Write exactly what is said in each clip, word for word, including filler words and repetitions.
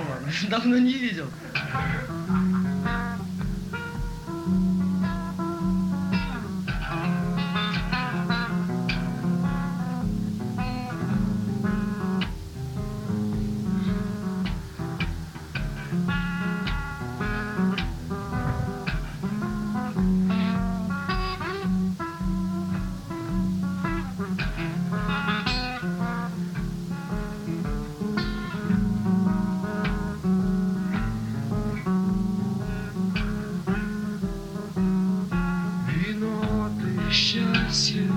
дома. Давно не видел. Счастье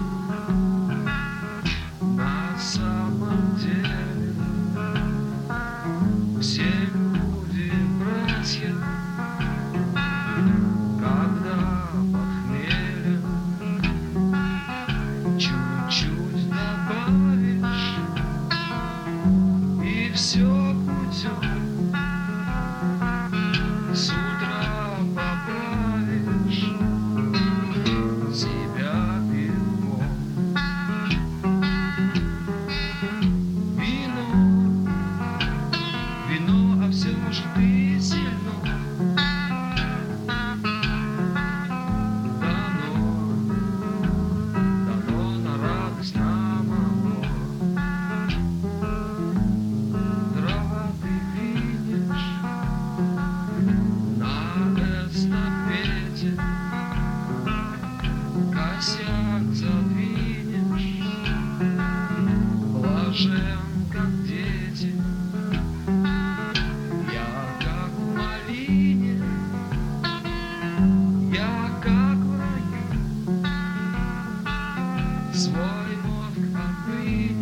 на самом деле все люди братья, когда похмельем чуть-чуть добавишь, и все путем с утра поправишь себя пивом. Вино, вино, а все же ты сильно дано, дано на радость нам одно. Дрова ты видишь на эстафете, косяк задвинешь, блажен, как дети. Я как в малине, я как в раю, свой мозг отвинешь.